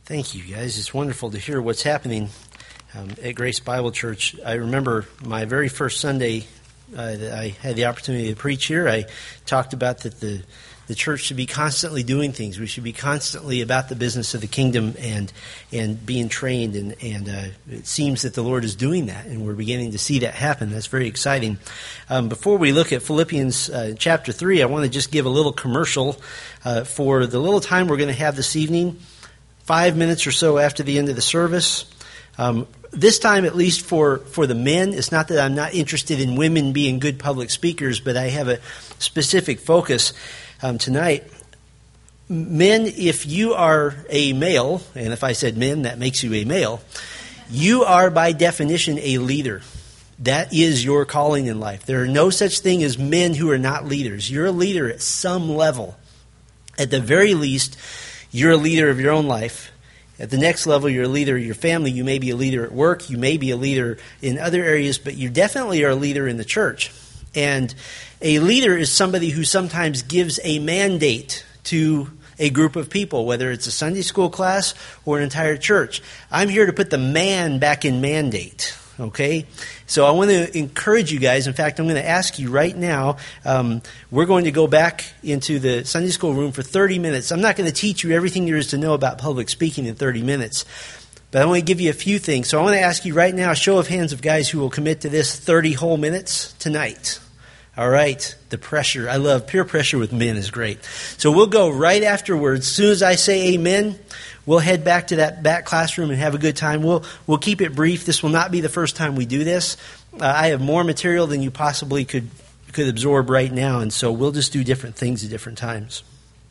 Thank you, guys. It's wonderful to hear what's happening at Grace Bible Church. I remember my very first Sunday that I had the opportunity to preach here. I talked about that the church should be constantly doing things. We should be constantly about the business of the kingdom and being trained. And it seems that the Lord is doing that, and we're beginning to see that happen. That's very exciting. Before we look at Philippians chapter 3, I want to just give a little commercial for the little time we're going to have this evening. 5 minutes or so after the end of the service. This time, at least for the men, it's not that I'm not interested in women being good public speakers, but I have a specific focus tonight. Men, if you are a male, and if I said men, that makes you a male, you are by definition a leader. That is your calling in life. There are no such thing as men who are not leaders. You're a leader at some level. At the very least, you're a leader of your own life. At the next level, you're a leader of your family. You may be a leader at work. You may be a leader in other areas, but you definitely are a leader in the church. And a leader is somebody who sometimes gives a mandate to a group of people, whether it's a Sunday school class or an entire church. I'm here to put the man back in mandate. Okay? So I want to encourage you guys. In fact, I'm going to ask you right now, we're going to go back into the Sunday school room for 30 minutes. I'm not going to teach you everything there is to know about public speaking in 30 minutes, but I want to give you a few things. So I want to ask you right now, a show of hands of guys who will commit to this 30 whole minutes tonight. All right, the pressure. I love peer pressure with men is great. So we'll go right afterwards. As soon as I say amen, we'll head back to that back classroom and have a good time. We'll keep it brief. This will not be the first time we do this. I have more material than you possibly could absorb right now, and so we'll just do different things at different times.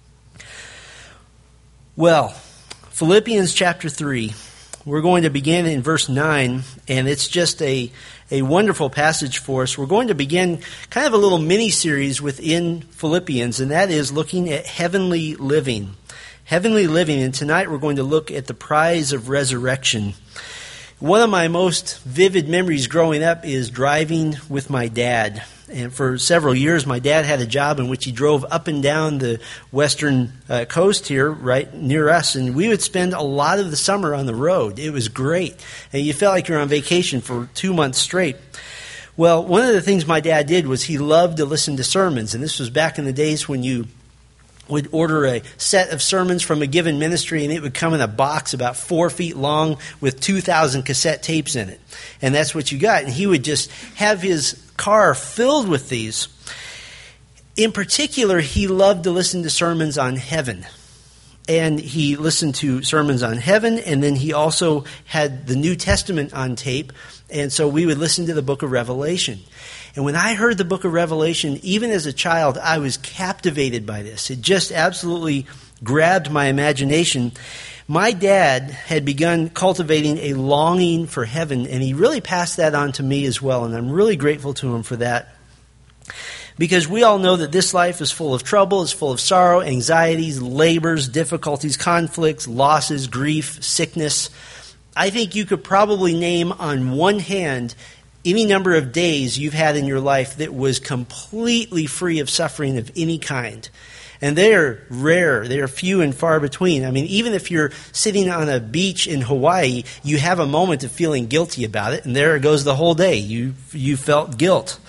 Well, Philippians chapter 3. We're going to begin in verse 9, and it's just a wonderful passage for us. We're going to begin kind of a little mini-series within Philippians, and that is looking at heavenly living. Heavenly living, and tonight we're going to look at the prize of resurrection. One of my most vivid memories growing up is driving with my dad. And for several years, my dad had a job in which he drove up and down the western coast here, right near us, and we would spend a lot of the summer on the road. It was great, and you felt like you were on vacation for 2 months straight. Well, one of the things my dad did was he loved to listen to sermons, and this was back in the days when you would order a set of sermons from a given ministry, and it would come in a box about 4 feet long with 2,000 cassette tapes in it. And that's what you got. And he would just have his car filled with these. In particular, he loved to listen to sermons on heaven. And he listened to sermons on heaven, and then he also had the New Testament on tape. And so we would listen to the book of Revelation. And when I heard the book of Revelation, even as a child, I was captivated by this. It just absolutely grabbed my imagination. My dad had begun cultivating a longing for heaven, and he really passed that on to me as well, and I'm really grateful to him for that. Because we all know that this life is full of trouble, it's full of sorrow, anxieties, labors, difficulties, conflicts, losses, grief, sickness. I think you could probably name on one hand any number of days you've had in your life that was completely free of suffering of any kind. And they are rare. They are few and far between. I mean, even if you're sitting on a beach in Hawaii, you have a moment of feeling guilty about it, and there it goes the whole day. You felt guilt.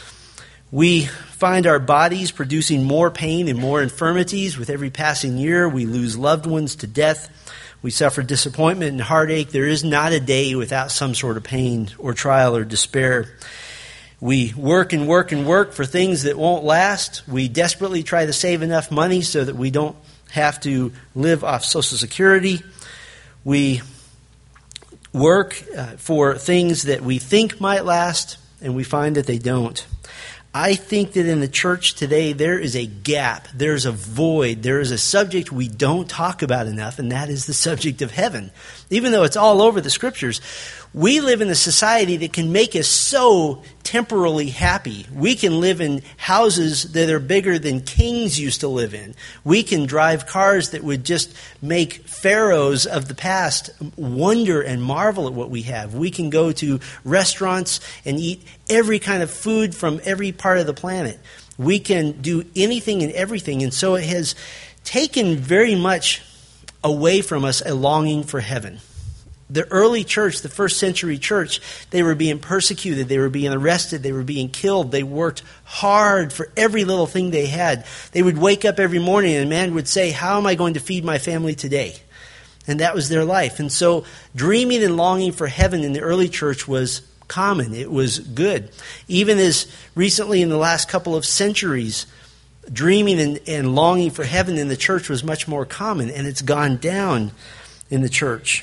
We find our bodies producing more pain and more infirmities with every passing year. We lose loved ones to death. We suffer disappointment and heartache. There is not a day without some sort of pain or trial or despair. We work and work and work for things that won't last. We desperately try to save enough money so that we don't have to live off Social Security. We work for things that we think might last, and we find that they don't. I think that in the church today, there is a gap, there's a void, there is a subject we don't talk about enough, and that is the subject of heaven. Even though it's all over the scriptures, we live in a society that can make us so temporally happy. We can live in houses that are bigger than kings used to live in. We can drive cars that would just make pharaohs of the past wonder and marvel at what we have. We can go to restaurants and eat every kind of food from every part of the planet. We can do anything and everything. And so it has taken very much away from us a longing for heaven. The early church, the first century church, they were being persecuted, they were being arrested, they were being killed. They worked hard for every little thing they had. They would wake up every morning and a man would say, how am I going to feed my family today? And that was their life. And so dreaming and longing for heaven in the early church was common. It was good. Even as recently in the last couple of centuries, dreaming and longing for heaven in the church was much more common, and it's gone down in the church.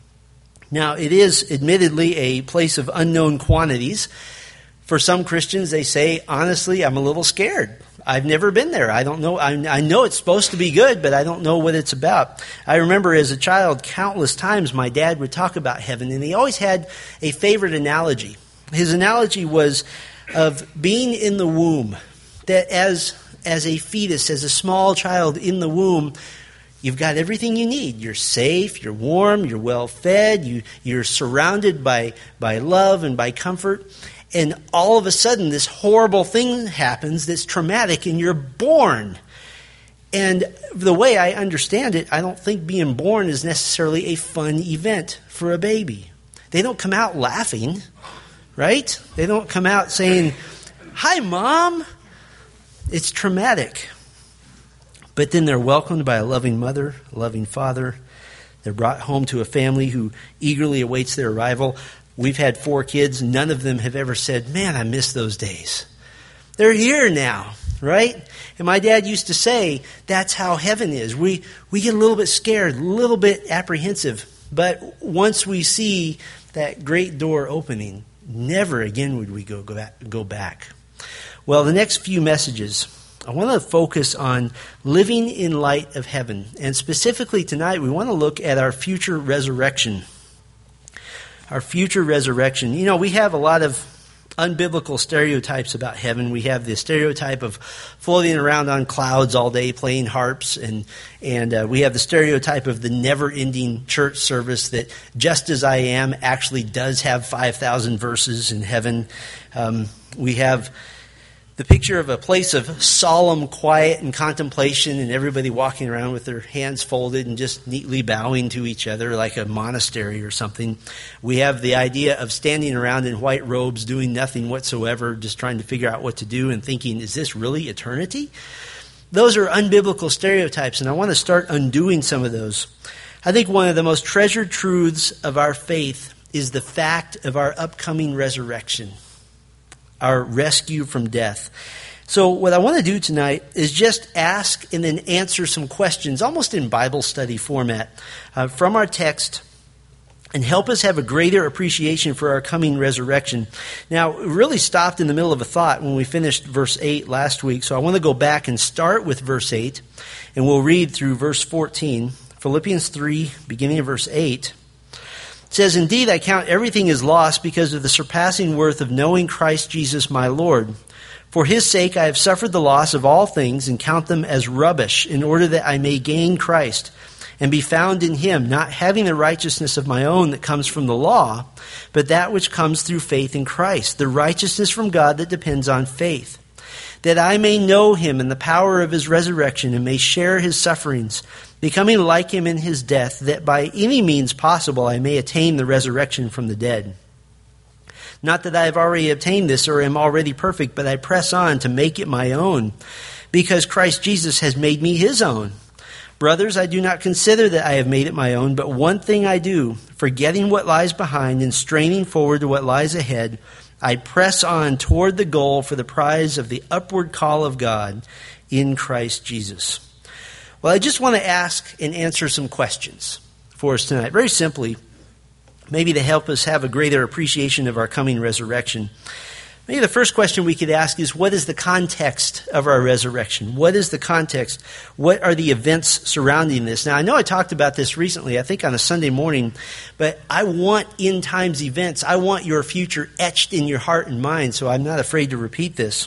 Now, it is admittedly a place of unknown quantities. For some Christians, they say, honestly, I'm a little scared. I've never been there. I don't know. I know it's supposed to be good, but I don't know what it's about. I remember as a child, countless times my dad would talk about heaven, and he always had a favorite analogy. His analogy was of being in the womb, that as a fetus, as a small child in the womb, you've got everything you need. You're safe, you're warm, you're well fed, you're surrounded by love and by comfort. And all of a sudden, this horrible thing happens that's traumatic, and you're born. And the way I understand it, I don't think being born is necessarily a fun event for a baby. They don't come out laughing, right? They don't come out saying, "Hi, Mom." It's traumatic. But then they're welcomed by a loving mother, a loving father. They're brought home to a family who eagerly awaits their arrival. We've had 4 kids. None of them have ever said, "Man, I miss those days." They're here now, right? And my dad used to say, that's how heaven is. We get a little bit scared, a little bit apprehensive. But once we see that great door opening, never again would we go back. Well, the next few messages, I want to focus on living in light of heaven. And specifically tonight, we want to look at our future resurrection. Our future resurrection. You know, we have a lot of unbiblical stereotypes about heaven. We have the stereotype of floating around on clouds all day playing harps, and we have the stereotype of the never-ending church service that Just As I Am actually does have 5,000 verses in heaven. We have the picture of a place of solemn quiet and contemplation, and everybody walking around with their hands folded and just neatly bowing to each other like a monastery or something. We have the idea of standing around in white robes doing nothing whatsoever, just trying to figure out what to do and thinking, is this really eternity? Those are unbiblical stereotypes, and I want to start undoing some of those. I think one of the most treasured truths of our faith is the fact of our upcoming resurrection, our rescue from death. So what I want to do tonight is just ask and then answer some questions, almost in Bible study format, from our text, and help us have a greater appreciation for our coming resurrection. Now, we really stopped in the middle of a thought when we finished verse 8 last week, so I want to go back and start with verse 8, and we'll read through verse 14. Philippians 3, beginning of verse 8. It says, "Indeed, I count everything as loss because of the surpassing worth of knowing Christ Jesus my Lord. For his sake I have suffered the loss of all things and count them as rubbish, in order that I may gain Christ and be found in him, not having the righteousness of my own that comes from the law, but that which comes through faith in Christ, the righteousness from God that depends on faith. That I may know him and the power of his resurrection and may share his sufferings, becoming like him in his death, that by any means possible I may attain the resurrection from the dead. Not that I have already obtained this or am already perfect, but I press on to make it my own, because Christ Jesus has made me his own. Brothers, I do not consider that I have made it my own, but one thing I do, forgetting what lies behind and straining forward to what lies ahead, I press on toward the goal for the prize of the upward call of God in Christ Jesus." Well, I just want to ask and answer some questions for us tonight. Very simply, maybe to help us have a greater appreciation of our coming resurrection. Maybe the first question we could ask is, what is the context of our resurrection? What is the context? What are the events surrounding this? Now, I know I talked about this recently, I think on a Sunday morning, but I want end times events. I want your future etched in your heart and mind, so I'm not afraid to repeat this.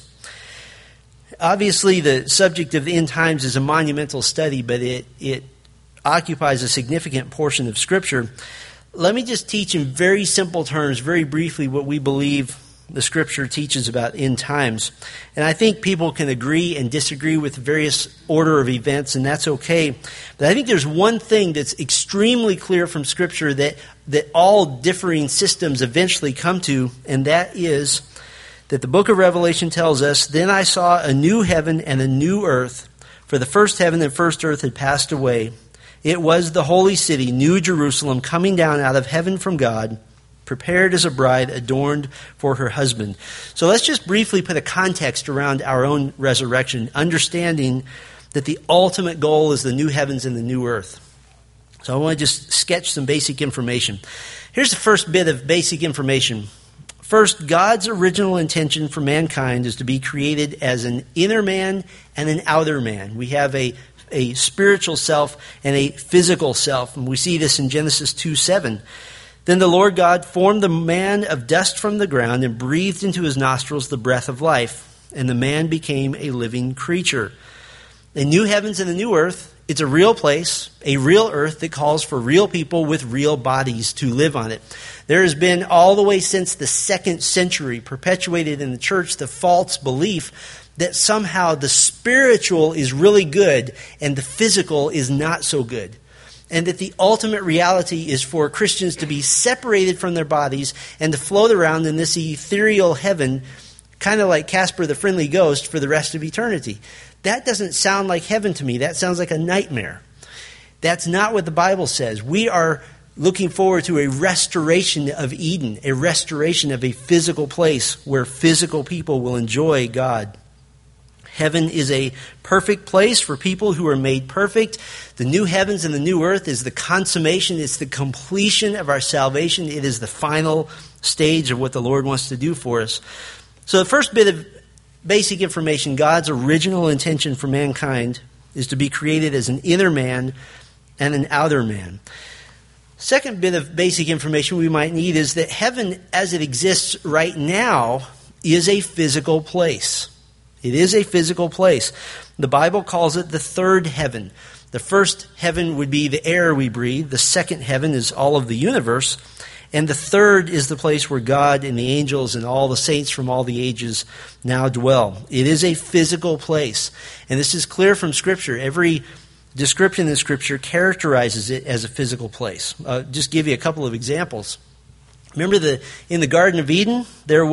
Obviously, the subject of the end times is a monumental study, but it occupies a significant portion of Scripture. Let me just teach in very simple terms, very briefly, what we believe the Scripture teaches about end times. And I think people can agree and disagree with various order of events, and that's okay. But I think there's one thing that's extremely clear from Scripture that all differing systems eventually come to, and that is that the book of Revelation tells us, "Then I saw a new heaven and a new earth, for the first heaven and first earth had passed away. It was the holy city, New Jerusalem, coming down out of heaven from God, prepared as a bride adorned for her husband." So let's just briefly put a context around our own resurrection, understanding that the ultimate goal is the new heavens and the new earth. So I want to just sketch some basic information. Here's the first bit of basic information. First, God's original intention for mankind is to be created as an inner man and an outer man. We have a spiritual self and a physical self, and we see this in Genesis 2:7. "Then the Lord God formed the man of dust from the ground and breathed into his nostrils the breath of life, and the man became a living creature." The new heavens and the new earth, it's a real place, a real earth that calls for real people with real bodies to live on it. There has been all the way since the 2nd century perpetuated in the church the false belief that somehow the spiritual is really good and the physical is not so good. And that the ultimate reality is for Christians to be separated from their bodies and to float around in this ethereal heaven, kind of like Casper the Friendly Ghost, for the rest of eternity. That doesn't sound like heaven to me. That sounds like a nightmare. That's not what the Bible says. We are looking forward to a restoration of Eden, a restoration of a physical place where physical people will enjoy God. Heaven is a perfect place for people who are made perfect. The new heavens and the new earth is the consummation. It's the completion of our salvation. It is the final stage of what the Lord wants to do for us. So the first bit of basic information, God's original intention for mankind is to be created as an inner man and an outer man. Second bit of basic information we might need is that heaven as it exists right now is a physical place. It is a physical place. The Bible calls it the third heaven. The first heaven would be the air we breathe. The second heaven is all of the universe. And the third is the place where God and the angels and all the saints from all the ages now dwell. It is a physical place. And this is clear from Scripture. Every description in Scripture characterizes it as a physical place. Just give you a couple of examples. Remember in the Garden of Eden, there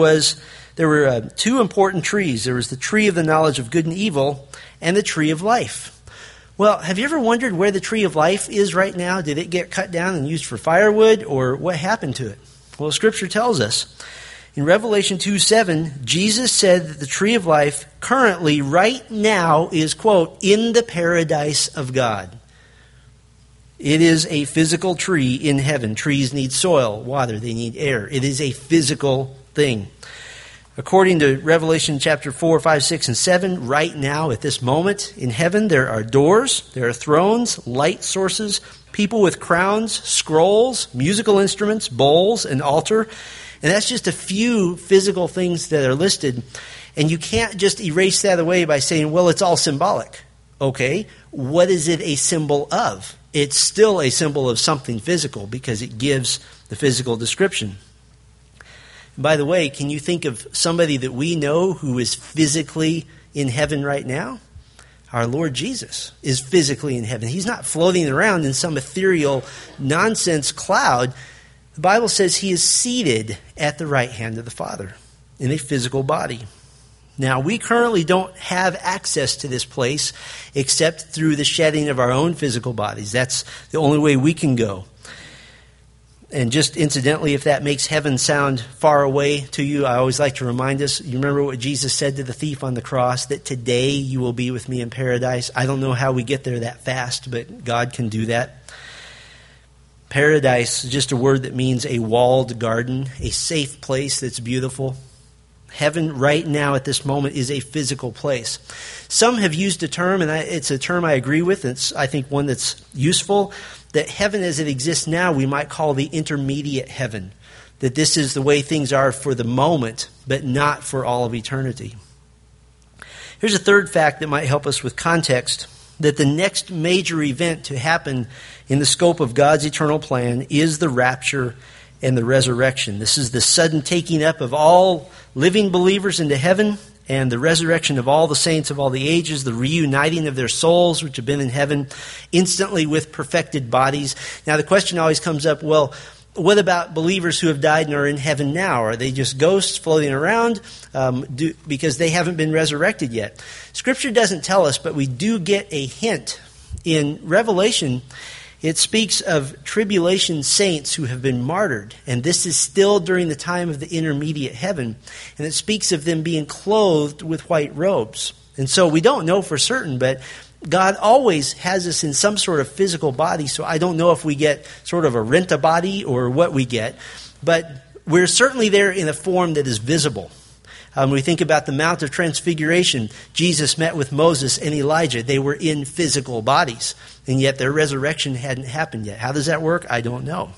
were two important trees. There was the tree of the knowledge of good and evil and the tree of life. Well, have you ever wondered where the tree of life is right now? Did it get cut down and used for firewood, or what happened to it? Well, Scripture tells us. In Revelation 2:7, Jesus said that the tree of life currently, right now, is, quote, in the paradise of God. It is a physical tree in heaven. Trees need soil, water, they need air. It is a physical thing. According to Revelation chapter 4, 5, 6, and 7, right now at this moment in heaven, there are doors, there are thrones, light sources, people with crowns, scrolls, musical instruments, bowls, an altar. And that's just a few physical things that are listed. And you can't just erase that away by saying, well, it's all symbolic. Okay, what is it a symbol of? It's still a symbol of something physical because it gives the physical description. By the way, can you think of somebody that we know who is physically in heaven right now? Our Lord Jesus is physically in heaven. He's not floating around in some ethereal nonsense cloud. The Bible says he is seated at the right hand of the Father in a physical body. Now, we currently don't have access to this place except through the shedding of our own physical bodies. That's the only way we can go. And just incidentally, if that makes heaven sound far away to you, I always like to remind us, you remember what Jesus said to the thief on the cross, that today you will be with me in paradise. I don't know how we get there that fast, but God can do that. Paradise is just a word that means a walled garden, a safe place that's beautiful. Heaven right now at this moment is a physical place. Some have used a term, and it's a term I agree with. It's, I think, one that's useful, that heaven as it exists now we might call the intermediate heaven. That this is the way things are for the moment, but not for all of eternity. Here's a third fact that might help us with context, that the next major event to happen in the scope of God's eternal plan is the rapture and the resurrection. This is the sudden taking up of all living believers into heaven and the resurrection of all the saints of all the ages, the reuniting of their souls which have been in heaven instantly with perfected bodies. Now the question always comes up, well, what about believers who have died and are in heaven now? Are they just ghosts floating around because they haven't been resurrected yet? Scripture doesn't tell us, but we do get a hint. In Revelation, it speaks of tribulation saints who have been martyred, and this is still during the time of the intermediate heaven, and it speaks of them being clothed with white robes. And so we don't know for certain, but God always has us in some sort of physical body, so I don't know if we get sort of a rent-a-body or what we get, but we're certainly there in a form that is visible. We think about the Mount of Transfiguration. Jesus met with Moses and Elijah. They were in physical bodies, and yet their resurrection hadn't happened yet. How does that work? I don't know.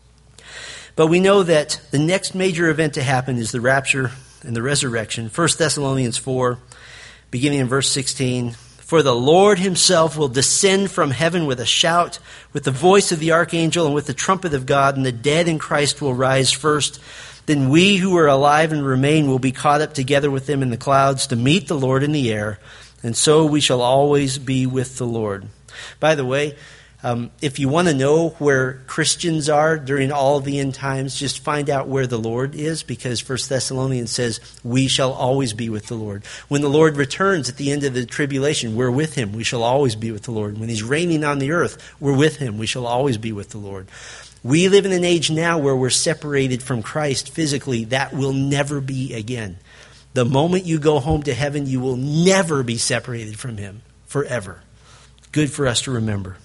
But we know that the next major event to happen is the rapture and the resurrection. 1 Thessalonians 4, beginning in verse 16. For the Lord himself will descend from heaven with a shout, with the voice of the archangel, and with the trumpet of God, and the dead in Christ will rise first. Then we who are alive and remain will be caught up together with them in the clouds to meet the Lord in the air, and so we shall always be with the Lord. By the way, if you want to know where Christians are during all the end times, just find out where the Lord is, because 1 Thessalonians says, we shall always be with the Lord. When the Lord returns at the end of the tribulation, we're with him. We shall always be with the Lord. When he's reigning on the earth, we're with him. We shall always be with the Lord. We live in an age now where we're separated from Christ physically. That will never be again. The moment you go home to heaven, you will never be separated from him forever. Good for us to remember.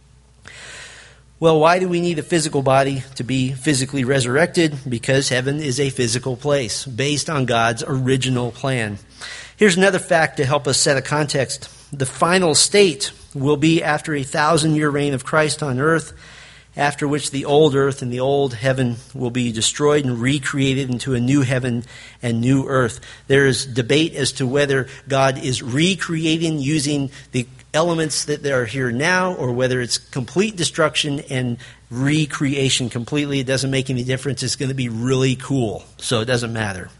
Well, why do we need a physical body to be physically resurrected? Because heaven is a physical place based on God's original plan. Here's another fact to help us set a context. The final state will be after a 1,000-year reign of Christ on earth, after which the old earth and the old heaven will be destroyed and recreated into a new heaven and new earth. There is debate as to whether God is recreating using the elements that are here now, or whether it's complete destruction and recreation completely. It doesn't make any difference. It's going to be really cool, so it doesn't matter.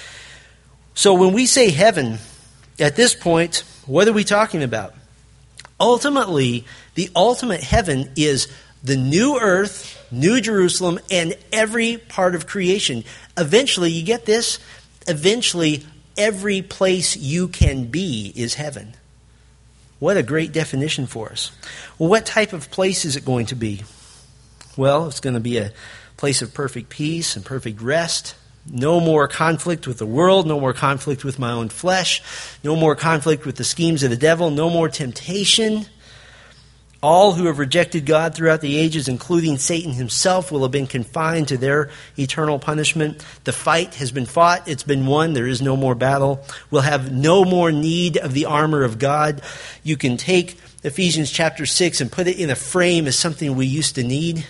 So when we say heaven, at this point, what are we talking about? Ultimately, the ultimate heaven is the new earth, New Jerusalem, and every part of creation. Eventually, you get this? Eventually, every place you can be is heaven. What a great definition for us. Well, what type of place is it going to be? Well, it's going to be a place of perfect peace and perfect rest. No more conflict with the world. No more conflict with my own flesh. No more conflict with the schemes of the devil. No more temptation. All who have rejected God throughout the ages, including Satan himself, will have been confined to their eternal punishment. The fight has been fought. It's been won. There is no more battle. We'll have no more need of the armor of God. You can take Ephesians chapter 6 and put it in a frame as something we used to need.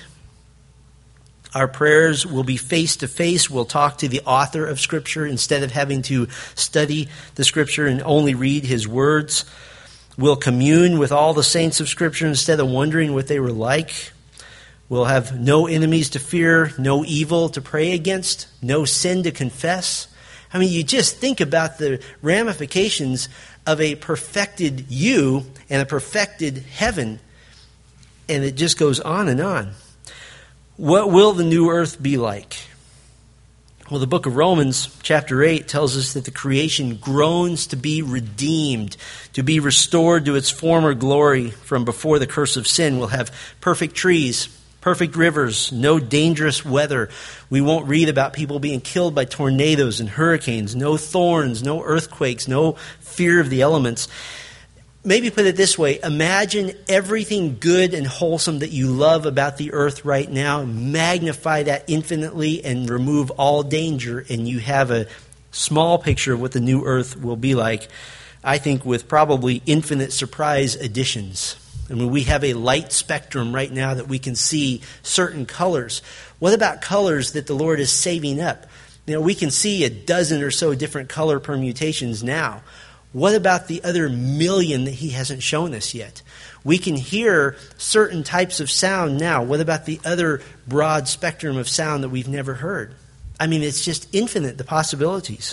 Our prayers will be face to face. We'll talk to the author of Scripture instead of having to study the Scripture and only read his words. We'll commune with all the saints of Scripture instead of wondering what they were like. We'll have no enemies to fear, no evil to pray against, no sin to confess. I mean, you just think about the ramifications of a perfected you and a perfected heaven, and it just goes on and on. What will the new earth be like? Well, the book of Romans, chapter 8, tells us that the creation groans to be redeemed, to be restored to its former glory from before the curse of sin. We'll have perfect trees, perfect rivers, no dangerous weather. We won't read about people being killed by tornadoes and hurricanes, no thorns, no earthquakes, no fear of the elements. Maybe put it this way, imagine everything good and wholesome that you love about the earth right now, magnify that infinitely and remove all danger, and you have a small picture of what the new earth will be like, I think with probably infinite surprise additions. I mean, we have a light spectrum right now that we can see certain colors. What about colors that the Lord is saving up? You know, we can see a dozen or so different color permutations now. What about the other million that he hasn't shown us yet? We can hear certain types of sound now. What about the other broad spectrum of sound that we've never heard? I mean, it's just infinite, the possibilities.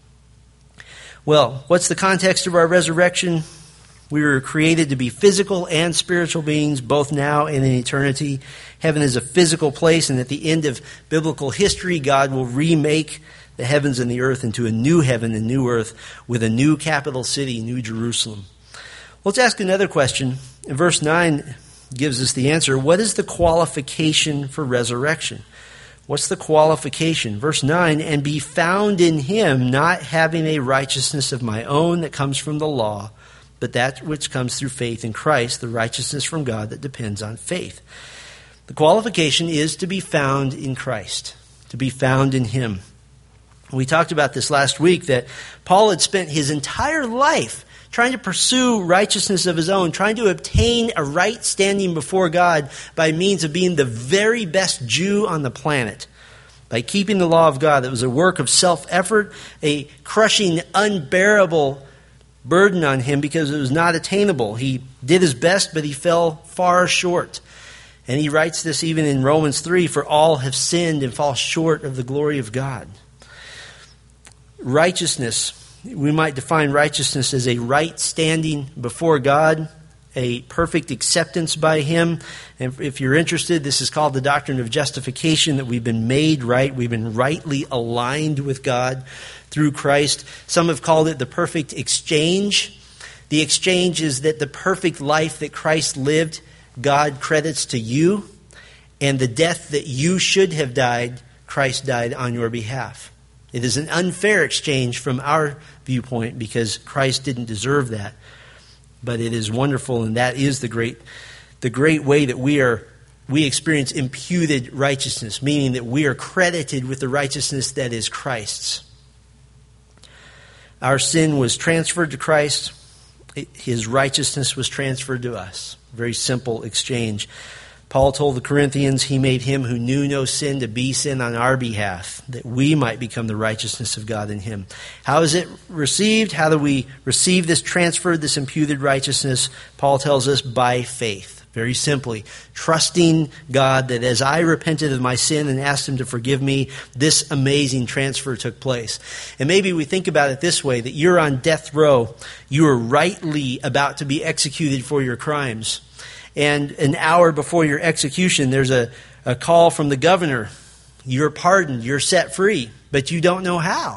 Well, what's the context of our resurrection? We were created to be physical and spiritual beings, both now and in eternity. Heaven is a physical place, and at the end of biblical history, God will remake the heavens and the earth into a new heaven and new earth with a new capital city, New Jerusalem. Let's ask another question. In verse 9 gives us the answer. What is the qualification for resurrection? What's the qualification? Verse 9, and be found in him, not having a righteousness of my own that comes from the law, but that which comes through faith in Christ, the righteousness from God that depends on faith. The qualification is to be found in Christ, to be found in him. We talked about this last week, that Paul had spent his entire life trying to pursue righteousness of his own, trying to obtain a right standing before God by means of being the very best Jew on the planet. By keeping the law of God, that was a work of self-effort, a crushing, unbearable burden on him because it was not attainable. He did his best, but he fell far short. And he writes this even in Romans 3, for all have sinned and fall short of the glory of God. Righteousness, we might define righteousness as a right standing before God, a perfect acceptance by him. And if you're interested, this is called the doctrine of justification, that we've been made right. We've been rightly aligned with God through Christ. Some have called it the perfect exchange. The exchange is that the perfect life that Christ lived, God credits to you, and the death that you should have died, Christ died on your behalf. It is an unfair exchange from our viewpoint because Christ didn't deserve that. But it is wonderful, and that is the great way that we experience imputed righteousness, meaning that we are credited with the righteousness that is Christ's. Our sin was transferred to Christ. His righteousness was transferred to us. Very simple exchange. Paul told the Corinthians he made him who knew no sin to be sin on our behalf, that we might become the righteousness of God in him. How is it received? How do we receive this transferred, this imputed righteousness? Paul tells us by faith. Very simply, trusting God that as I repented of my sin and asked him to forgive me, this amazing transfer took place. And maybe we think about it this way, that you're on death row. You are rightly about to be executed for your crimes. And an hour before your execution, there's a call from the governor. You're pardoned. You're set free. But you don't know how.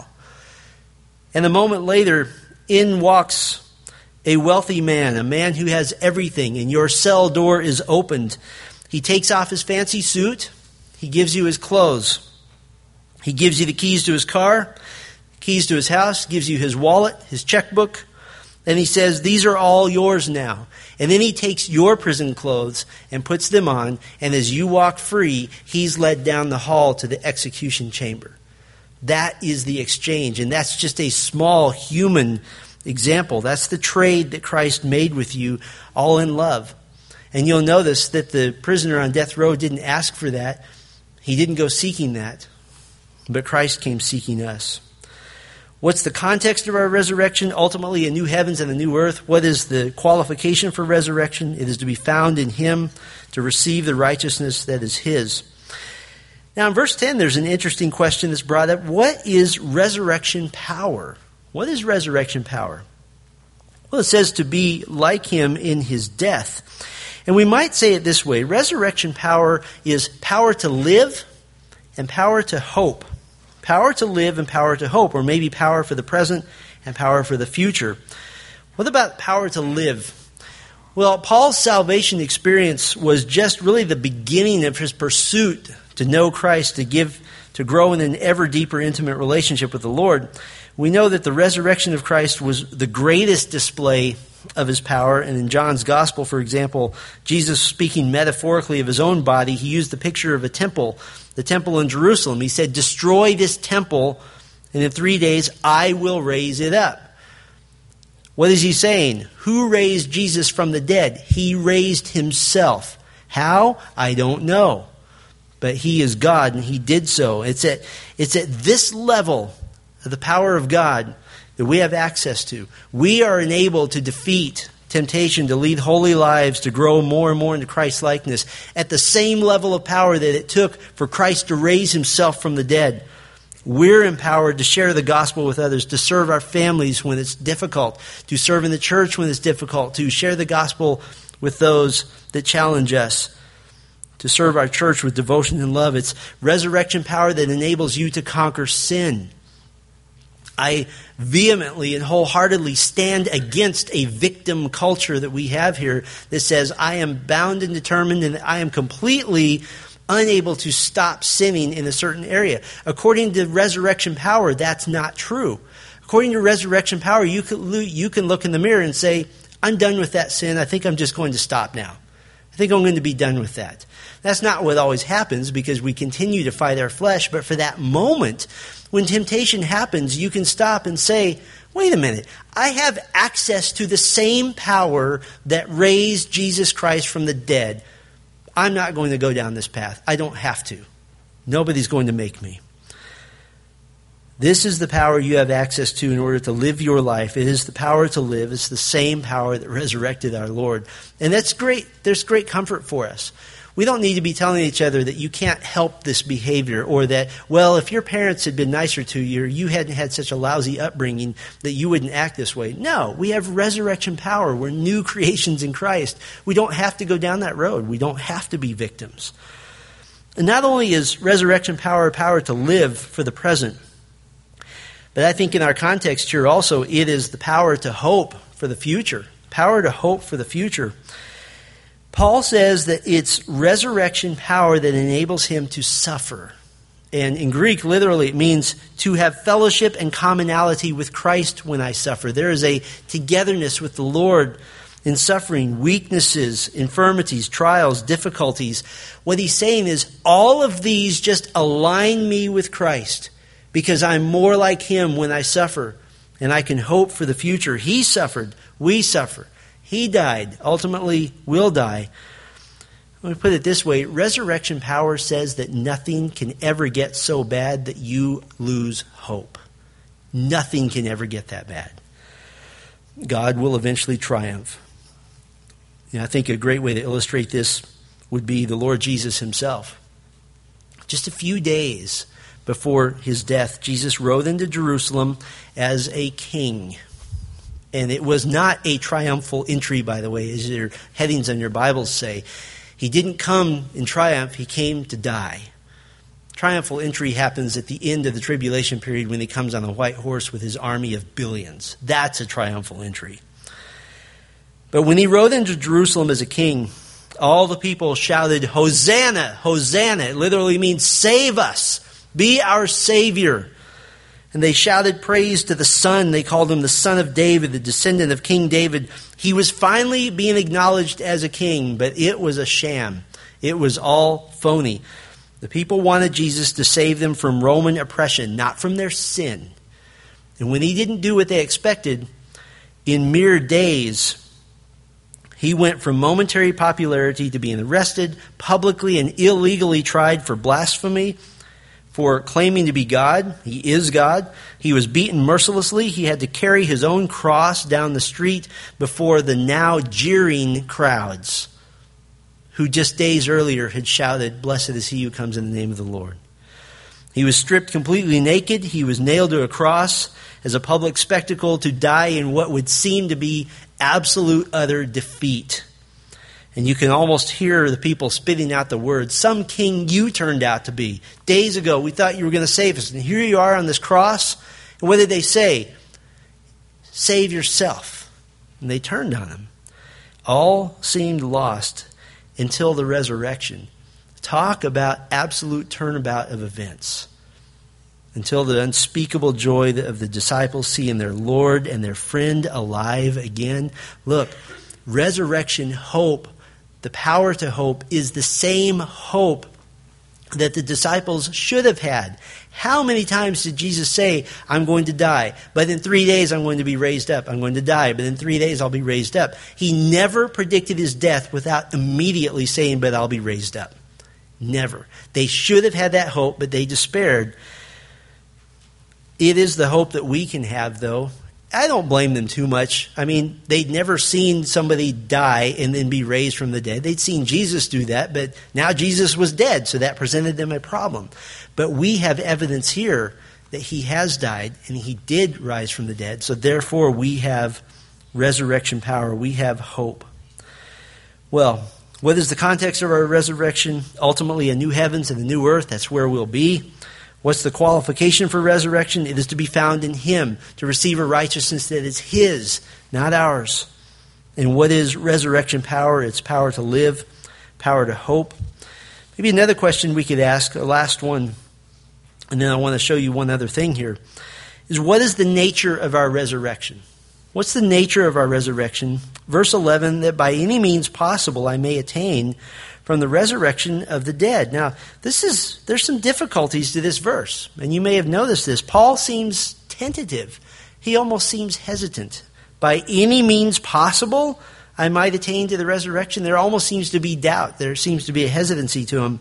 And a moment later, in walks a wealthy man, a man who has everything, and your cell door is opened. He takes off his fancy suit. He gives you his clothes. He gives you the keys to his car, keys to his house, gives you his wallet, his checkbook. And he says, these are all yours now. And then he takes your prison clothes and puts them on. And as you walk free, he's led down the hall to the execution chamber. That is the exchange. And that's just a small human example. That's the trade that Christ made with you, all in love. And you'll notice that the prisoner on death row didn't ask for that. He didn't go seeking that. But Christ came seeking us. What's the context of our resurrection? Ultimately, a new heavens and a new earth. What is the qualification for resurrection? It is to be found in him, to receive the righteousness that is his. Now, in verse 10, there's an interesting question that's brought up. What is resurrection power? What is resurrection power? Well, it says to be like him in his death. And we might say it this way. Resurrection power is power to live and power to hope. Power to live and power to hope, or maybe power for the present and power for the future. What about power to live? Well, Paul's salvation experience was just really the beginning of his pursuit to know Christ, to grow in an ever deeper intimate relationship with the Lord. We know that the resurrection of Christ was the greatest display of his power. And in John's gospel, for example, Jesus speaking metaphorically of his own body, he used the picture of a temple, the temple in Jerusalem. He said, destroy this temple, and in 3 days I will raise it up. What is he saying? Who raised Jesus from the dead? He raised himself. How? I don't know. But he is God, and he did so. It's at this level of the power of God that we have access to. We are enabled to defeat temptation, to lead holy lives, to grow more and more into Christ's likeness at the same level of power that it took for Christ to raise himself from the dead. We're empowered to share the gospel with others, to serve our families when it's difficult, to serve in the church when it's difficult, to share the gospel with those that challenge us, to serve our church with devotion and love. It's resurrection power that enables you to conquer sin. I vehemently and wholeheartedly stand against a victim culture that we have here that says, I am bound and determined and I am completely unable to stop sinning in a certain area. According to resurrection power, that's not true. According to resurrection power, you can look in the mirror and say, I'm done with that sin. I think I'm just going to stop now. I think I'm going to be done with that. That's not what always happens because we continue to fight our flesh. But for that moment, when temptation happens, you can stop and say, wait a minute, I have access to the same power that raised Jesus Christ from the dead. I'm not going to go down this path. I don't have to. Nobody's going to make me. This is the power you have access to in order to live your life. It is the power to live. It's the same power that resurrected our Lord. And that's great. There's great comfort for us. We don't need to be telling each other that you can't help this behavior or that, well, if your parents had been nicer to you or you hadn't had such a lousy upbringing that you wouldn't act this way. No, we have resurrection power. We're new creations in Christ. We don't have to go down that road. We don't have to be victims. And not only is resurrection power a power to live for the present, but I think in our context here also, it is the power to hope for the future. Power to hope for the future. Paul says that it's resurrection power that enables him to suffer. And in Greek, literally, it means to have fellowship and commonality with Christ when I suffer. There is a togetherness with the Lord in suffering, weaknesses, infirmities, trials, difficulties. What he's saying is all of these just align me with Christ because I'm more like him when I suffer and I can hope for the future. He suffered, we suffer. He died, ultimately will die. Let me put it this way. Resurrection power says that nothing can ever get so bad that you lose hope. Nothing can ever get that bad. God will eventually triumph. I think a great way to illustrate this would be the Lord Jesus himself. Just a few days before his death, Jesus rode into Jerusalem as a king. And it was not a triumphal entry, by the way, as your headings on your Bibles say. He didn't come in triumph, he came to die. Triumphal entry happens at the end of the tribulation period when he comes on a white horse with his army of billions. That's a triumphal entry. But when he rode into Jerusalem as a king, all the people shouted, Hosanna, Hosanna. It literally means save us, be our Savior. And they shouted praise to the Son. They called him the Son of David, the descendant of King David. He was finally being acknowledged as a king, but it was a sham. It was all phony. The people wanted Jesus to save them from Roman oppression, not from their sin. And when he didn't do what they expected, in mere days, he went from momentary popularity to being arrested, publicly and illegally tried for blasphemy, for claiming to be God. He is God. He was beaten mercilessly. He had to carry his own cross down the street before the now jeering crowds who just days earlier had shouted, Blessed is he who comes in the name of the Lord. He was stripped completely naked. He was nailed to a cross as a public spectacle to die in what would seem to be absolute utter defeat. And you can almost hear the people spitting out the words, some king you turned out to be. Days ago, we thought you were going to save us. And here you are on this cross. And what did they say? Save yourself. And they turned on him. All seemed lost until the resurrection. Talk about absolute turnabout of events. Until the unspeakable joy of the disciples seeing their Lord and their friend alive again. Look, resurrection hope, the power to hope, is the same hope that the disciples should have had. How many times did Jesus say, I'm going to die, but in 3 days I'm going to be raised up. I'm going to die, but in 3 days I'll be raised up. He never predicted his death without immediately saying, but I'll be raised up. Never. They should have had that hope, but they despaired. It is the hope that we can have, though, I don't blame them too much. I mean, they'd never seen somebody die and then be raised from the dead. They'd seen Jesus do that, but now Jesus was dead, so that presented them a problem. But we have evidence here that he has died and he did rise from the dead, so therefore we have resurrection power. We have hope. Well, what is the context of our resurrection? Ultimately, a new heavens and a new earth. That's where we'll be. What's the qualification for resurrection? It is to be found in him, to receive a righteousness that is his, not ours. And what is resurrection power? It's power to live, power to hope. Maybe another question we could ask, a last one, and then I want to show you one other thing here, is what is the nature of our resurrection? What's the nature of our resurrection? Verse 11, that by any means possible I may attain from the resurrection of the dead. Now, there's some difficulties to this verse, and you may have noticed this. Paul seems tentative. He almost seems hesitant. By any means possible, I might attain to the resurrection. There almost seems to be doubt. There seems to be a hesitancy to him,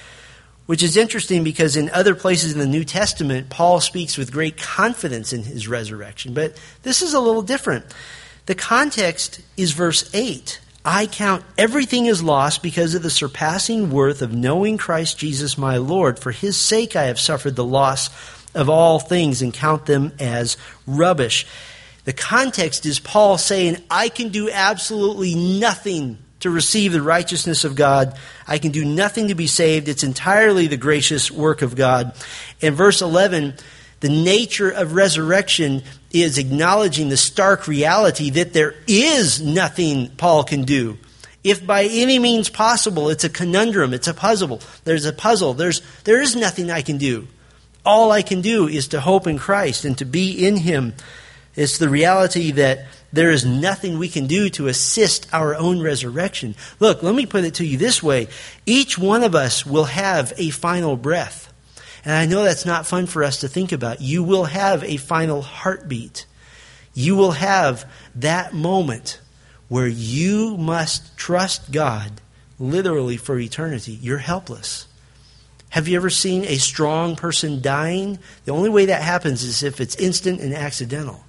which is interesting because in other places in the New Testament, Paul speaks with great confidence in his resurrection. But this is a little different. The context is verse 8. I count everything as loss because of the surpassing worth of knowing Christ Jesus my Lord. For his sake I have suffered the loss of all things and count them as rubbish. The context is Paul saying, I can do absolutely nothing to receive the righteousness of God. I can do nothing to be saved. It's entirely the gracious work of God. In verse 11, the nature of resurrection is acknowledging the stark reality that there is nothing Paul can do. If by any means possible, it's a conundrum, it's a puzzle. There's a puzzle. There is nothing I can do. All I can do is to hope in Christ and to be in him. It's the reality that there is nothing we can do to assist our own resurrection. Look, let me put it to you this way. Each one of us will have a final breath. And I know that's not fun for us to think about. You will have a final heartbeat. You will have that moment where you must trust God literally for eternity. You're helpless. Have you ever seen a strong person dying? The only way that happens is if it's instant and accidental.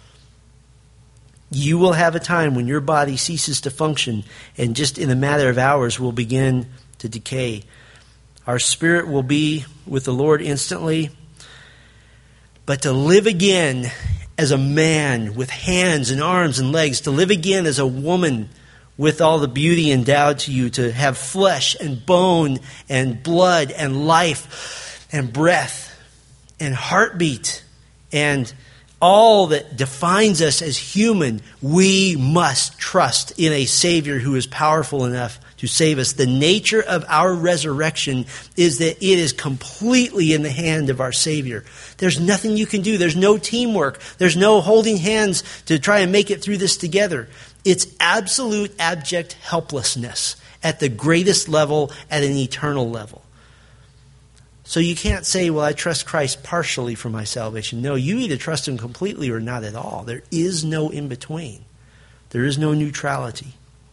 You will have a time when your body ceases to function and just in a matter of hours will begin to decay. Our spirit will be with the Lord instantly. But to live again as a man with hands and arms and legs, to live again as a woman with all the beauty endowed to you, to have flesh and bone and blood and life and breath and heartbeat and all that defines us as human, we must trust in a Savior who is powerful enough to save us. The nature of our resurrection is that it is completely in the hand of our Savior. There's nothing you can do. There's no teamwork. There's no holding hands to try and make it through this together. It's absolute abject helplessness at the greatest level, at an eternal level. So you can't say, well, I trust Christ partially for my salvation. No, you either trust him completely or not at all. There is no in-between. There is no neutrality.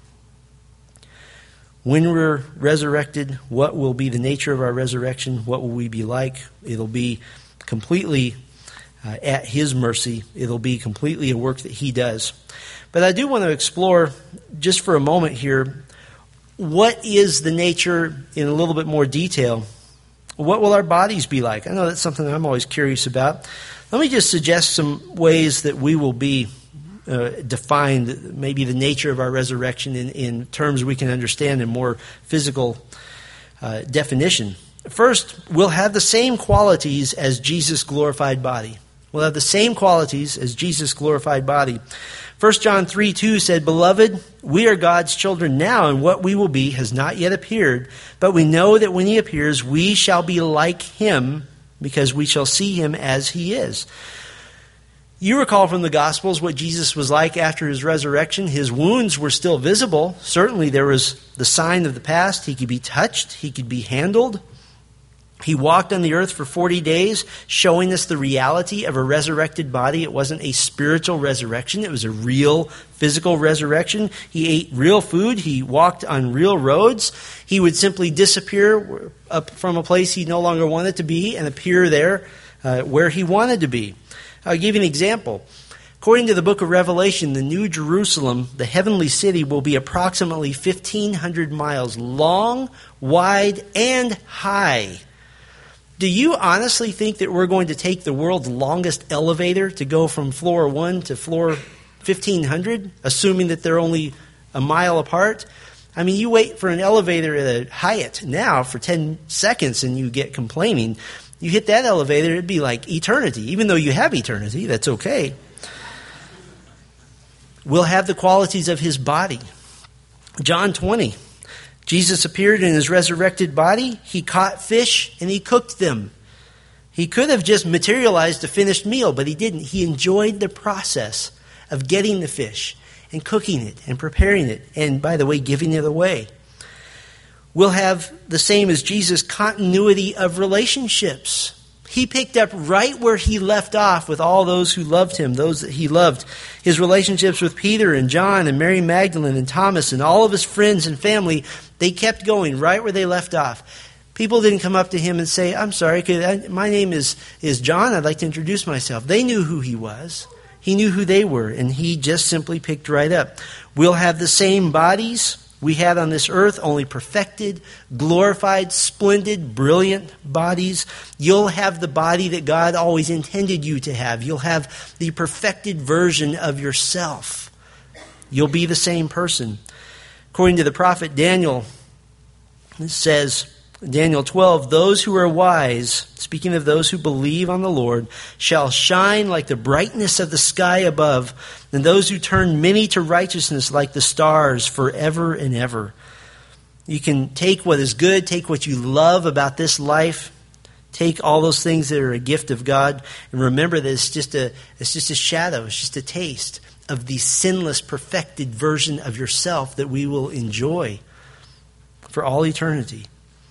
When we're resurrected, what will be the nature of our resurrection? What will we be like? It'll be completely at his mercy. It'll be completely a work that he does. But I do want to explore, just for a moment here, what is the nature in a little bit more detail. What will our bodies be like? I know that's something I'm always curious about. Let me just suggest some ways that we will be defined, maybe the nature of our resurrection in terms we can understand in more physical definition. First, we'll have the same qualities as Jesus' glorified body. We'll have the same qualities as Jesus' glorified body. 1 John 3:2 said, Beloved, we are God's children now, and what we will be has not yet appeared. But we know that when he appears, we shall be like him, because we shall see him as he is. You recall from the Gospels what Jesus was like after his resurrection. His wounds were still visible. Certainly there was the sign of the past. He could be touched. He could be handled. He walked on the earth for 40 days, showing us the reality of a resurrected body. It wasn't a spiritual resurrection. It was a real physical resurrection. He ate real food. He walked on real roads. He would simply disappear up from a place he no longer wanted to be and appear there where he wanted to be. I'll give you an example. According to the book of Revelation, the New Jerusalem, the heavenly city, will be approximately 1,500 miles long, wide, and high. Do you honestly think that we're going to take the world's longest elevator to go from floor 1 to floor 1,500, assuming that they're only a mile apart? I mean, you wait for an elevator at a Hyatt now for 10 seconds and you get complaining. You hit that elevator, it'd be like eternity. Even though you have eternity, that's okay. We'll have the qualities of his body. John 20. Jesus appeared in his resurrected body. He caught fish and he cooked them. He could have just materialized a finished meal, but he didn't. He enjoyed the process of getting the fish and cooking it and preparing it, and by the way, giving it away. We'll have the same as Jesus' continuity of relationships. He picked up right where he left off with all those who loved him, those that he loved. His relationships with Peter and John and Mary Magdalene and Thomas and all of his friends and family, they kept going right where they left off. People didn't come up to him and say, I'm sorry, my name is John, I'd like to introduce myself. They knew who he was. He knew who they were, and he just simply picked right up. We'll have the same bodies we had on this earth, only perfected, glorified, splendid, brilliant bodies. You'll have the body that God always intended you to have. You'll have the perfected version of yourself. You'll be the same person. According to the prophet Daniel, it says, Daniel 12, those who are wise, speaking of those who believe on the Lord, shall shine like the brightness of the sky above, and those who turn many to righteousness like the stars forever and ever. You can take what is good, take what you love about this life, take all those things that are a gift of God, and remember that it's just a shadow, it's just a taste of the sinless, perfected version of yourself that we will enjoy for all eternity.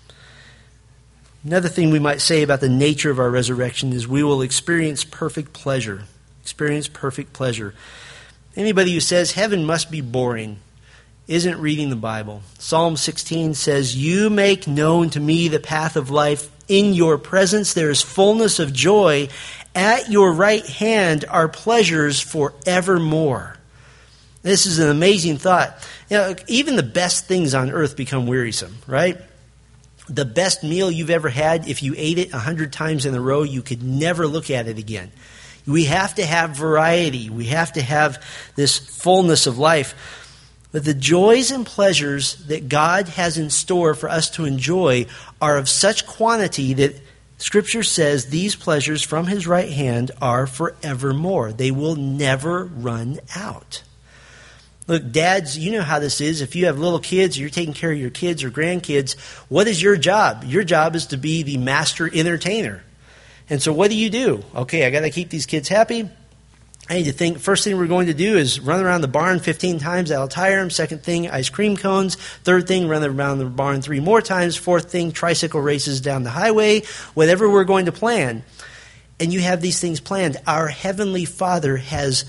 Another thing we might say about the nature of our resurrection is we will experience perfect pleasure. Experience perfect pleasure. Anybody who says heaven must be boring isn't reading the Bible. Psalm 16 says, you make known to me the path of life. In your presence there is fullness of joy. At your right hand are pleasures forevermore. This is an amazing thought. You know, even the best things on earth become wearisome, right? The best meal you've ever had, if you ate it 100 times in a row, you could never look at it again. We have to have variety. We have to have this fullness of life. But the joys and pleasures that God has in store for us to enjoy are of such quantity that Scripture says these pleasures from his right hand are forevermore. They will never run out. Look, dads, you know how this is. If you have little kids, or you're taking care of your kids or grandkids, what is your job? Your job is to be the master entertainer. And so what do? Okay, I got to keep these kids happy. I need to think, first thing we're going to do is run around the barn 15 times. That'll tire them. Second thing, ice cream cones. Third thing, run around the barn 3 more times. Fourth thing, tricycle races down the highway. Whatever we're going to plan. And you have these things planned. Our Heavenly Father has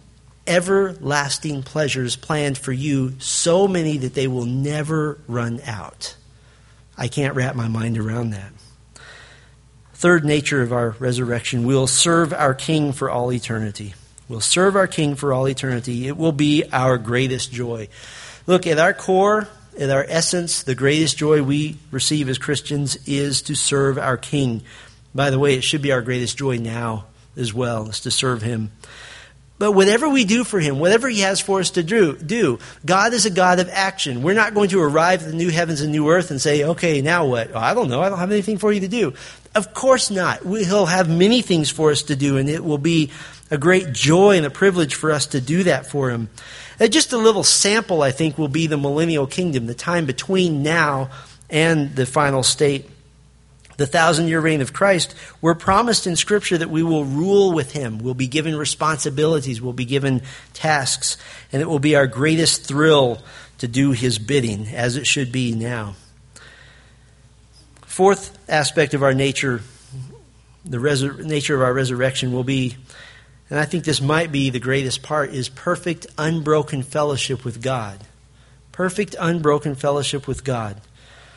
everlasting pleasures planned for you, so many that they will never run out. I can't wrap my mind around that. Third nature of our resurrection, we'll serve our King for all eternity. We'll serve our King for all eternity. It will be our greatest joy. Look, at our core, at our essence, the greatest joy we receive as Christians is to serve our King. By the way, it should be our greatest joy now as well, is to serve him. But whatever we do for him, whatever he has for us to do, God is a God of action. We're not going to arrive at the new heavens and new earth and say, okay, now what? Oh, I don't know. I don't have anything for you to do. Of course not. He'll have many things for us to do, and it will be a great joy and a privilege for us to do that for him. Just a little sample, I think, will be the millennial kingdom, the time between now and the final state. The 1,000-year reign of Christ, we're promised in Scripture that we will rule with him. We'll be given responsibilities. We'll be given tasks. And it will be our greatest thrill to do his bidding, as it should be now. Fourth aspect of our nature, the nature of our resurrection will be, and I think this might be the greatest part, is perfect, unbroken fellowship with God. Perfect, unbroken fellowship with God.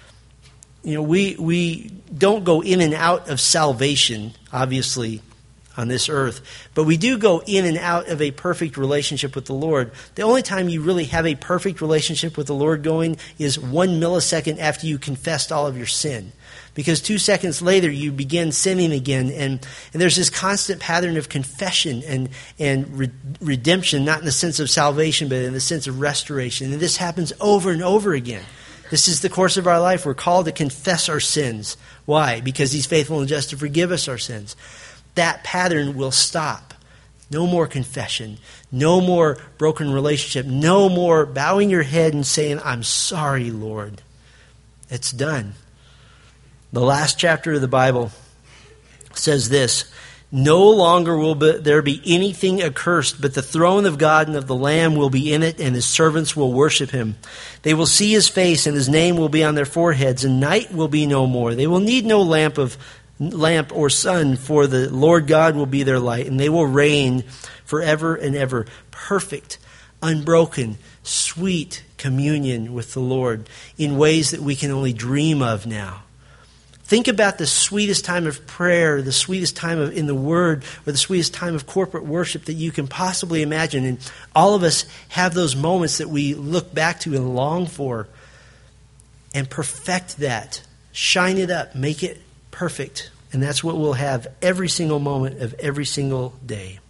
You know, we don't go in and out of salvation, obviously, on this earth. But we do go in and out of a perfect relationship with the Lord. The only time you really have a perfect relationship with the Lord going is 1 millisecond after you confessed all of your sin. Because 2 seconds later, you begin sinning again. And there's this constant pattern of confession and redemption, not in the sense of salvation, but in the sense of restoration. And this happens over and over again. This is the course of our life. We're called to confess our sins. Why? Because He's faithful and just to forgive us our sins. That pattern will stop. No more confession. No more broken relationship. No more bowing your head and saying, I'm sorry, Lord. It's done. The last chapter of the Bible says this, no longer will there be anything accursed, but the throne of God and of the Lamb will be in it, and His servants will worship Him. They will see His face, and His name will be on their foreheads, and night will be no more. They will need no lamp or sun, for the Lord God will be their light, and they will reign forever and ever. Perfect, unbroken, sweet communion with the Lord in ways that we can only dream of now. Think about the sweetest time of prayer, the sweetest time in the Word, or the sweetest time of corporate worship that you can possibly imagine. And all of us have those moments that we look back to and long for. And perfect that. Shine it up. Make it perfect. And that's what we'll have every single moment of every single day.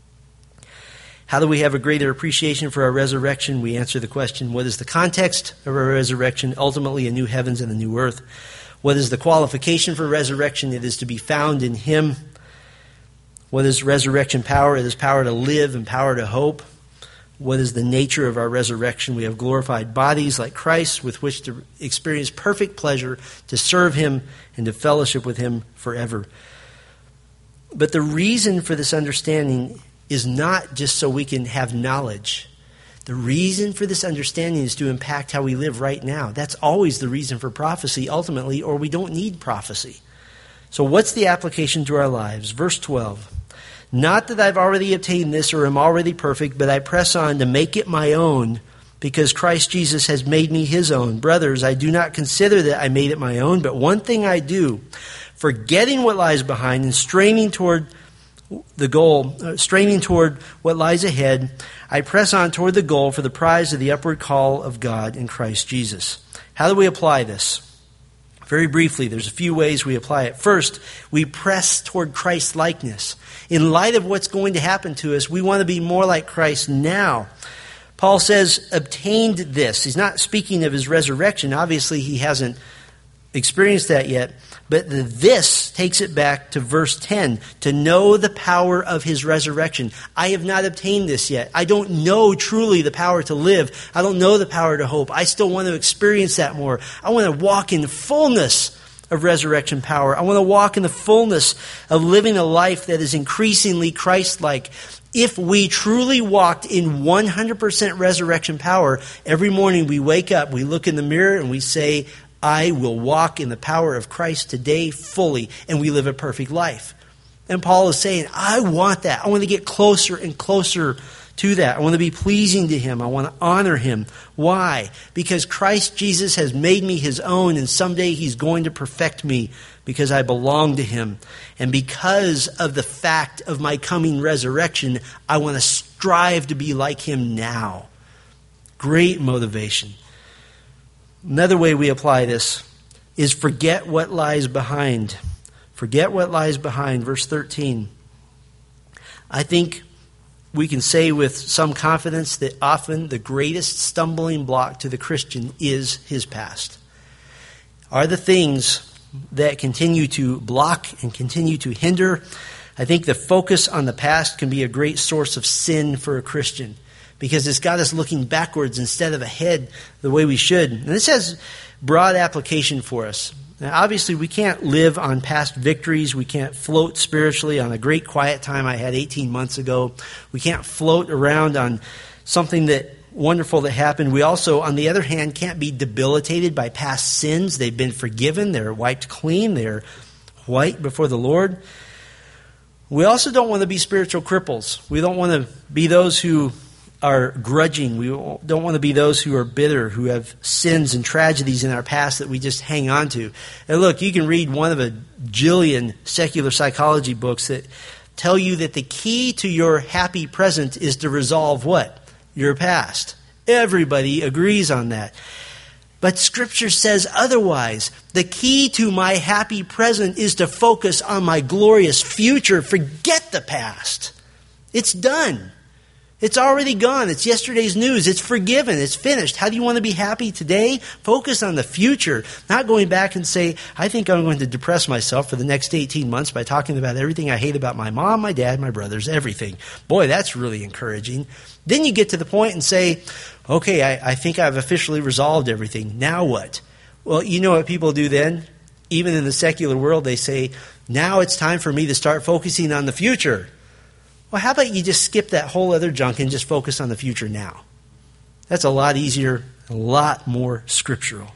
How do we have a greater appreciation for our resurrection? We answer the question, what is the context of our resurrection? Ultimately, a new heavens and a new earth. What is the qualification for resurrection? It is to be found in Him. What is resurrection power? It is power to live and power to hope. What is the nature of our resurrection? We have glorified bodies like Christ with which to experience perfect pleasure, to serve Him and to fellowship with Him forever. But the reason for this understanding is not just so we can have knowledge. The reason for this understanding is to impact how we live right now. That's always the reason for prophecy, ultimately, or we don't need prophecy. So what's the application to our lives? Verse 12. Not that I've already obtained this or am already perfect, but I press on to make it my own, because Christ Jesus has made me His own. Brothers, I do not consider that I made it my own, but one thing I do, forgetting what lies behind and straining toward the goal, straining toward what lies ahead, I press on toward the goal for the prize of the upward call of God in Christ Jesus. How do we apply this? Very briefly, there's a few ways we apply it. First, we press toward Christ's likeness. In light of what's going to happen to us, we want to be more like Christ now. Paul says, obtained this. He's not speaking of his resurrection. Obviously, he hasn't experienced that yet. But the this takes it back to verse 10, to know the power of His resurrection. I have not obtained this yet. I don't know truly the power to live. I don't know the power to hope. I still want to experience that more. I want to walk in the fullness of resurrection power. I want to walk in the fullness of living a life that is increasingly Christ-like. If we truly walked in 100% resurrection power, every morning we wake up, we look in the mirror and we say, I will walk in the power of Christ today fully, and we live a perfect life. And Paul is saying, I want that. I want to get closer and closer to that. I want to be pleasing to Him. I want to honor Him. Why? Because Christ Jesus has made me His own, and someday He's going to perfect me because I belong to Him. And because of the fact of my coming resurrection, I want to strive to be like Him now. Great motivation. Another way we apply this is forget what lies behind. Forget what lies behind. Verse 13. I think we can say with some confidence that often the greatest stumbling block to the Christian is his past. Are the things that continue to block and continue to hinder. I think the focus on the past can be a great source of sin for a Christian, because it's got us looking backwards instead of ahead the way we should. And this has broad application for us. Now, obviously, we can't live on past victories. We can't float spiritually on a great quiet time I had 18 months ago. We can't float around on something wonderful that happened. We also, on the other hand, can't be debilitated by past sins. They've been forgiven. They're wiped clean. They're white before the Lord. We also don't want to be spiritual cripples. We don't want to be those who are grudging. We don't want to be those who are bitter, who have sins and tragedies in our past that we just hang on to. And look, you can read one of a jillion secular psychology books that tell you that the key to your happy present is to resolve what? Your past. Everybody agrees on that. But Scripture says otherwise. The key to my happy present is to focus on my glorious future. Forget the past. It's done. It's already gone. It's yesterday's news. It's forgiven. It's finished. How do you want to be happy today? Focus on the future. Not going back and say, I think I'm going to depress myself for the next 18 months by talking about everything I hate about my mom, my dad, my brothers, everything. Boy, that's really encouraging. Then you get to the point and say, okay, I think I've officially resolved everything. Now what? Well, you know what people do then? Even in the secular world, they say, now it's time for me to start focusing on the future. Well, how about you just skip that whole other junk and just focus on the future now? That's a lot easier, a lot more scriptural.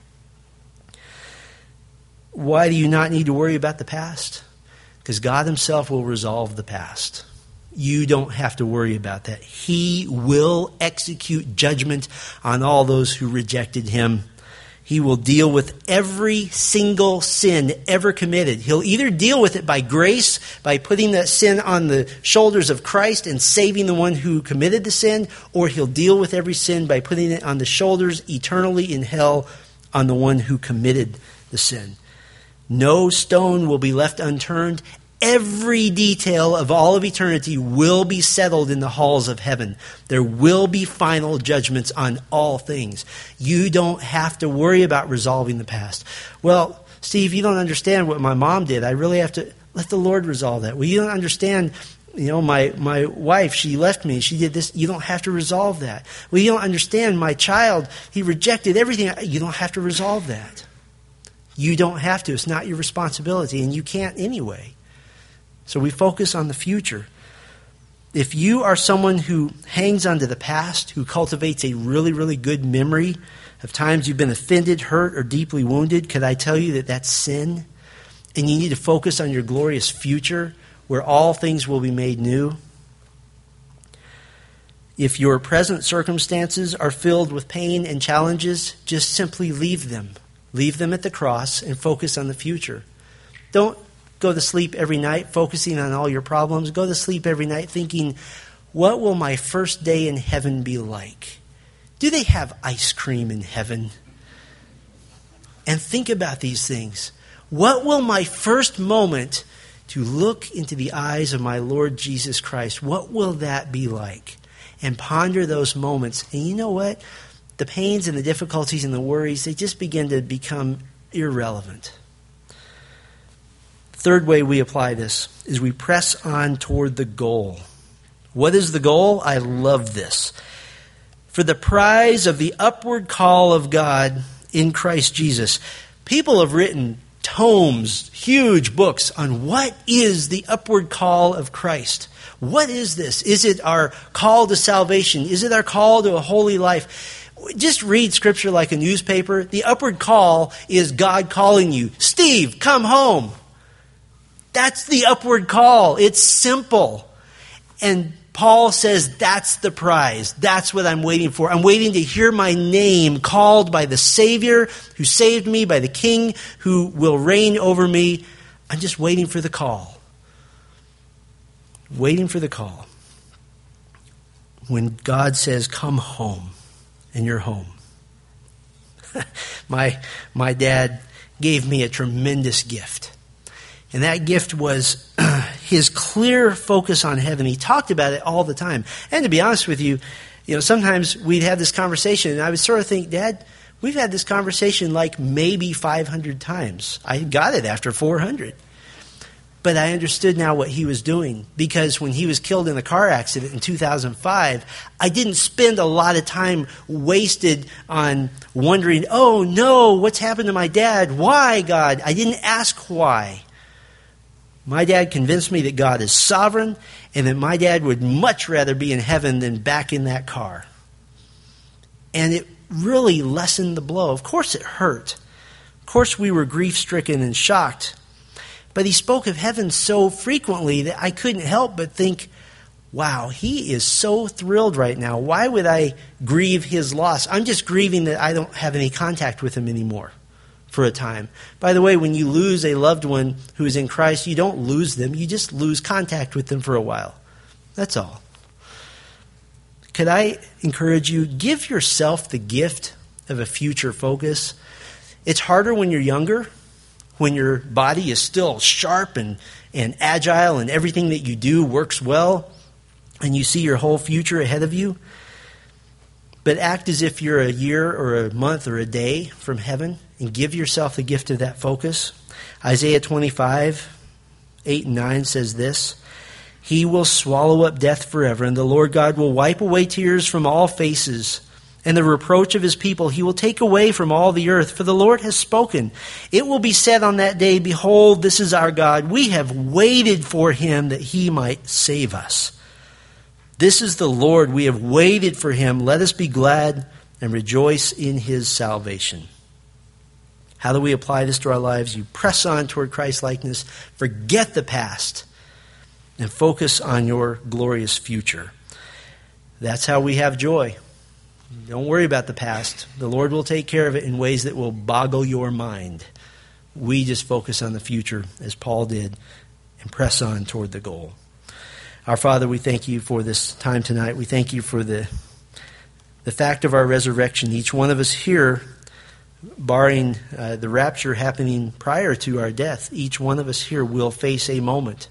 Why do you not need to worry about the past? Because God himself will resolve the past. You don't have to worry about that. He will execute judgment on all those who rejected him. He will deal with every single sin ever committed. He'll either deal with it by grace, by putting that sin on the shoulders of Christ and saving the one who committed the sin, or he'll deal with every sin by putting it on the shoulders eternally in hell on the one who committed the sin. No stone will be left unturned. Every detail of all of eternity will be settled in the halls of heaven. There will be final judgments on all things. You don't have to worry about resolving the past. Well, Steve, you don't understand what my mom did. I really have to let the Lord resolve that. Well, you don't understand, my wife, she left me. She did this. You don't have to resolve that. Well, you don't understand my child. He rejected everything. You don't have to resolve that. You don't have to. It's not your responsibility, and you can't anyway. So we focus on the future. If you are someone who hangs on to the past, who cultivates a really, really good memory of times you've been offended, hurt, or deeply wounded, could I tell you that that's sin? And you need to focus on your glorious future where all things will be made new. If your present circumstances are filled with pain and challenges, just simply leave them. Leave them at the cross and focus on the future. Don't go to sleep every night focusing on all your problems. Go to sleep every night thinking, what will my first day in heaven be like? Do they have ice cream in heaven? And think about these things. What will my first moment to look into the eyes of my Lord Jesus Christ, what will that be like? And ponder those moments. And you know what? The pains and the difficulties and the worries, they just begin to become irrelevant. Third way we apply this is we press on toward the goal. What is the goal? I love this. For the prize of the upward call of God in Christ Jesus. People have written tomes, huge books on what is the upward call of Christ. What is this? Is it our call to salvation? Is it our call to a holy life? Just read Scripture like a newspaper. The upward call is God calling you. Steve, come home. That's the upward call. It's simple. And Paul says that's the prize. That's what I'm waiting for. I'm waiting to hear my name called by the Savior who saved me, by the King who will reign over me. I'm just waiting for the call. Waiting for the call. When God says, come home, and you're home. My dad gave me a tremendous gift. And that gift was his clear focus on heaven. He talked about it all the time. And to be honest with you, sometimes we'd have this conversation, and I would sort of think, Dad, we've had this conversation like maybe 500 times. I got it after 400. But I understood now what he was doing, because when he was killed in a car accident in 2005, I didn't spend a lot of time wasted on wondering, oh no, what's happened to my dad? Why, God? I didn't ask why. My dad convinced me that God is sovereign and that my dad would much rather be in heaven than back in that car. And it really lessened the blow. Of course it hurt. Of course we were grief-stricken and shocked. But he spoke of heaven so frequently that I couldn't help but think, wow, he is so thrilled right now. Why would I grieve his loss? I'm just grieving that I don't have any contact with him anymore. for a time. By the way, when you lose a loved one who is in Christ, you don't lose them. You just lose contact with them for a while. That's all. Could I encourage you, give yourself the gift of a future focus. It's harder when you're younger, when your body is still sharp and agile and everything that you do works well and you see your whole future ahead of you. But act as if you're a year or a month or a day from heaven and give yourself the gift of that focus. Isaiah 25, 8 and 9 says this, He will swallow up death forever, and the Lord God will wipe away tears from all faces, and the reproach of his people he will take away from all the earth. For the Lord has spoken. It will be said on that day, Behold, this is our God. We have waited for him that he might save us. This is the Lord. We have waited for him. Let us be glad and rejoice in his salvation. How do we apply this to our lives? You press on toward Christ-likeness. Forget the past and focus on your glorious future. That's how we have joy. Don't worry about the past. The Lord will take care of it in ways that will boggle your mind. We just focus on the future, as Paul did, and press on toward the goal. Our Father, we thank you for this time tonight. We thank you for the fact of our resurrection. Each one of us here, barring the rapture happening prior to our death, each one of us here will face a moment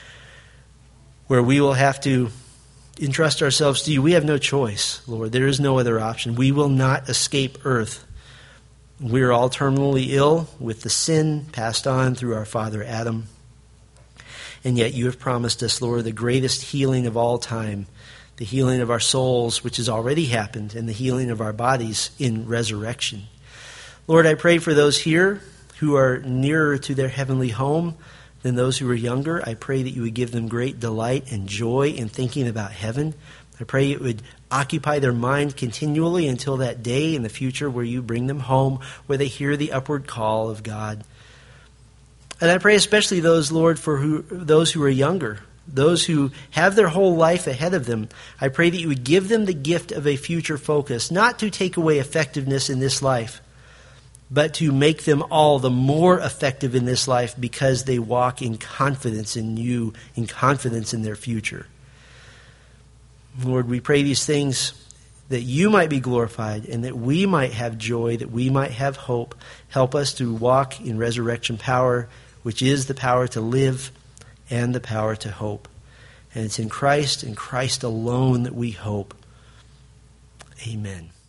where we will have to entrust ourselves to you. We have no choice, Lord. There is no other option. We will not escape earth. We are all terminally ill with the sin passed on through our father Adam. And yet you have promised us, Lord, the greatest healing of all time, the healing of our souls, which has already happened, and the healing of our bodies in resurrection. Lord, I pray for those here who are nearer to their heavenly home than those who are younger. I pray that you would give them great delight and joy in thinking about heaven. I pray it would occupy their mind continually until that day in the future where you bring them home, where they hear the upward call of God. And I pray especially those, Lord, those who are younger, those who have their whole life ahead of them. I pray that you would give them the gift of a future focus, not to take away effectiveness in this life, but to make them all the more effective in this life because they walk in confidence in you, in confidence in their future. Lord, we pray these things that you might be glorified and that we might have joy, that we might have hope. Help us to walk in resurrection power, which is the power to live and the power to hope. And it's in Christ and Christ alone that we hope. Amen.